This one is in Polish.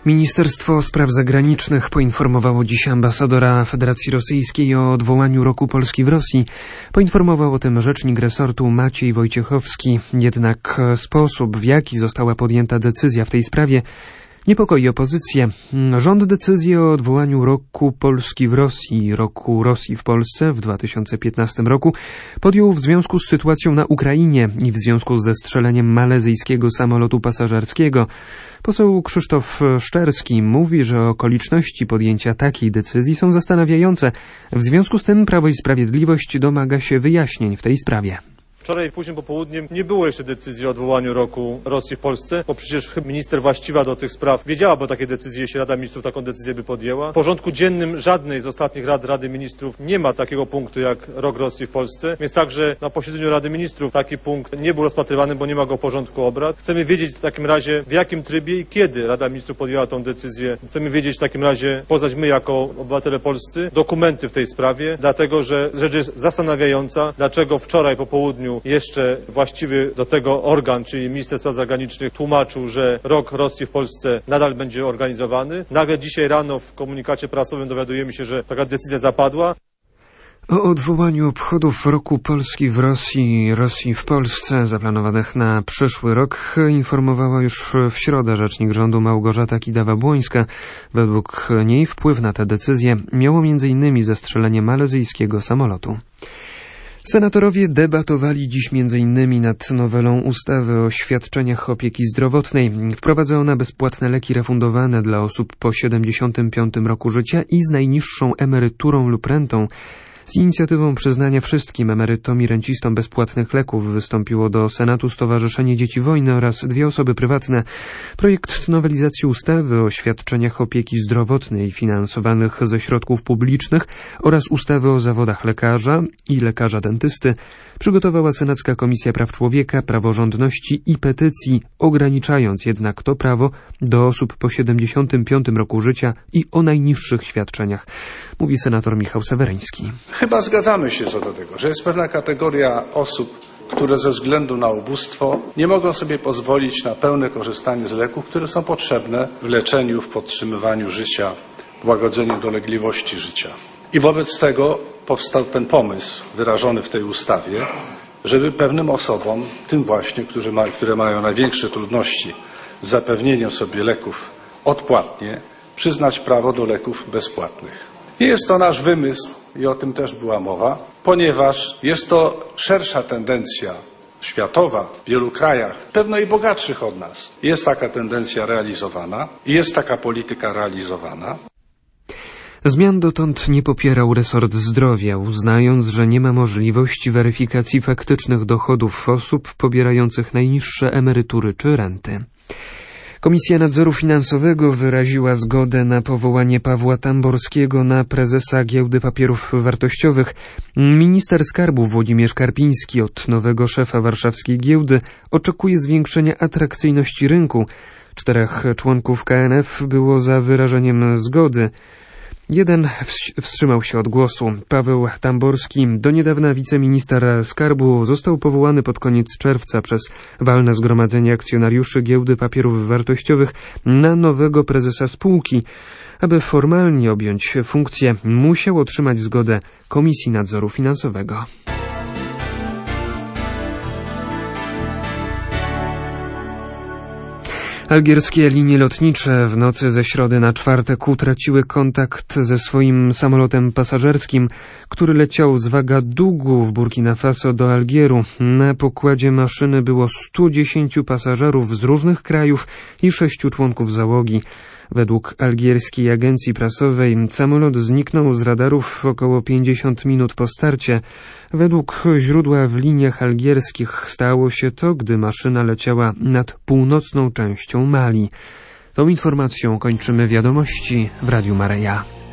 Ministerstwo Spraw Zagranicznych poinformowało dziś ambasadora Federacji Rosyjskiej o odwołaniu roku Polski w Rosji. Poinformował o tym rzecznik resortu Maciej Wojciechowski. Jednak sposób, w jaki została podjęta decyzja w tej sprawie, niepokoi opozycję. Rząd decyzję o odwołaniu roku Polski w Rosji, roku Rosji w Polsce w 2015 roku podjął w związku z sytuacją na Ukrainie i w związku z zestrzeleniem malezyjskiego samolotu pasażerskiego. Poseł Krzysztof Szczerski mówi, że okoliczności podjęcia takiej decyzji są zastanawiające. W związku z tym Prawo i Sprawiedliwość domaga się wyjaśnień w tej sprawie. Wczoraj późnym popołudniem nie było jeszcze decyzji o odwołaniu roku Rosji w Polsce, bo przecież minister właściwa do tych spraw wiedziałaby o takiej decyzji, jeśli Rada Ministrów taką decyzję by podjęła. W porządku dziennym żadnej z ostatnich rad Rady Ministrów nie ma takiego punktu jak rok Rosji w Polsce, więc także na posiedzeniu Rady Ministrów taki punkt nie był rozpatrywany, bo nie ma go w porządku obrad. Chcemy wiedzieć w takim razie, w jakim trybie i kiedy Rada Ministrów podjęła tą decyzję. Chcemy wiedzieć w takim razie, poznać my jako obywatele polscy dokumenty w tej sprawie, dlatego że rzecz jest zastanawiająca, dlaczego wczoraj po południu jeszcze właściwy do tego organ, czyli Minister Spraw Zagranicznych, tłumaczył, że rok Rosji w Polsce nadal będzie organizowany. Nagle dzisiaj rano w komunikacie prasowym dowiadujemy się, że taka decyzja zapadła. O odwołaniu obchodów roku Polski w Rosji i Rosji w Polsce zaplanowanych na przyszły rok informowała już w środę rzecznik rządu Małgorzata Kidawa-Błońska. Według niej wpływ na tę decyzję miało m.in. zestrzelenie malezyjskiego samolotu. Senatorowie debatowali dziś m.in. nad nowelą ustawy o świadczeniach opieki zdrowotnej. Wprowadza ona bezpłatne leki refundowane dla osób po 75 roku życia i z najniższą emeryturą lub rentą. Z inicjatywą przyznania wszystkim emerytom i rencistom bezpłatnych leków wystąpiło do Senatu Stowarzyszenie Dzieci Wojny oraz 2 osoby prywatne. Projekt nowelizacji ustawy o świadczeniach opieki zdrowotnej finansowanych ze środków publicznych oraz ustawy o zawodach lekarza i lekarza dentysty przygotowała Senacka Komisja Praw Człowieka, Praworządności i Petycji, ograniczając jednak to prawo do osób po 75 roku życia i o najniższych świadczeniach, mówi senator Michał Seweryński. Chyba zgadzamy się co do tego, że jest pewna kategoria osób, które ze względu na ubóstwo nie mogą sobie pozwolić na pełne korzystanie z leków, które są potrzebne w leczeniu, w podtrzymywaniu życia, w łagodzeniu dolegliwości życia. I wobec tego powstał ten pomysł wyrażony w tej ustawie, żeby pewnym osobom, tym właśnie, które mają największe trudności z zapewnieniem sobie leków odpłatnie, przyznać prawo do leków bezpłatnych. Nie jest to nasz wymysł i o tym też była mowa, ponieważ jest to szersza tendencja światowa w wielu krajach, pewno i bogatszych od nas. Jest taka tendencja realizowana i jest taka polityka realizowana. Zmian dotąd nie popierał resort zdrowia, uznając, że nie ma możliwości weryfikacji faktycznych dochodów osób pobierających najniższe emerytury czy renty. Komisja Nadzoru Finansowego wyraziła zgodę na powołanie Pawła Tamborskiego na prezesa Giełdy Papierów Wartościowych. Minister Skarbu Włodzimierz Karpiński od nowego szefa warszawskiej giełdy oczekuje zwiększenia atrakcyjności rynku. 4 członków KNF było za wyrażeniem zgody. 1 wstrzymał się od głosu. Paweł Tamborski, do niedawna wiceminister skarbu, został powołany pod koniec czerwca przez walne zgromadzenie akcjonariuszy Giełdy Papierów Wartościowych na nowego prezesa spółki. Aby formalnie objąć funkcję, musiał otrzymać zgodę Komisji Nadzoru Finansowego. Algierskie linie lotnicze w nocy ze środy na czwartek utraciły kontakt ze swoim samolotem pasażerskim, który leciał z Wagadugu w Burkina Faso do Algieru. Na pokładzie maszyny było 110 pasażerów z różnych krajów i 6 członków załogi. Według algierskiej agencji prasowej samolot zniknął z radarów około 50 minut po starcie. Według źródła w liniach algierskich stało się to, gdy maszyna leciała nad północną częścią Mali. Tą informacją kończymy wiadomości w Radiu Maryja.